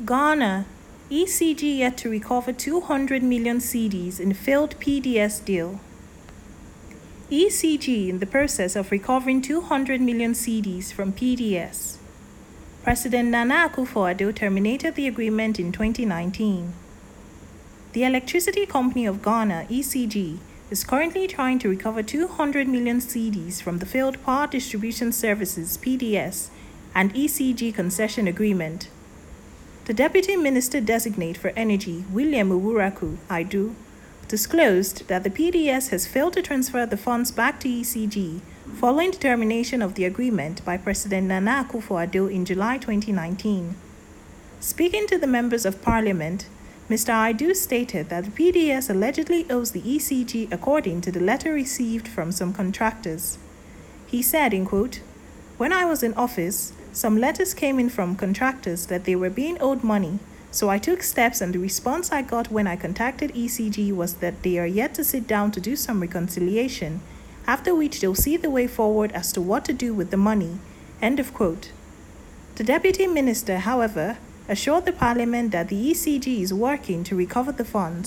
Ghana, ECG yet to recover 200 million cedis in failed PDS deal. ECG in the process of recovering 200 million cedis from PDS. President Nana Akufo-Addo terminated the agreement in 2019. The Electricity Company of Ghana, ECG, is currently trying to recover 200 million cedis from the failed Power Distribution Services (PDS) and ECG concession agreement. The Deputy Minister-designate for Energy, William Owuraku Aidu, disclosed that the PDS has failed to transfer the funds back to ECG following the termination of the agreement by President Nana Akufo-Addo in July 2019. Speaking to the members of Parliament, Mr. Aidu stated that the PDS allegedly owes the ECG according to the letter received from some contractors. He said, in quote, "When I was in office, some letters came in from contractors that they were being owed money, so I took steps, and the response I got when I contacted ECG was that they are yet to sit down to do some reconciliation, after which they'll see the way forward as to what to do with the money." End of quote. The Deputy Minister, however, assured the Parliament that the ECG is working to recover the funds.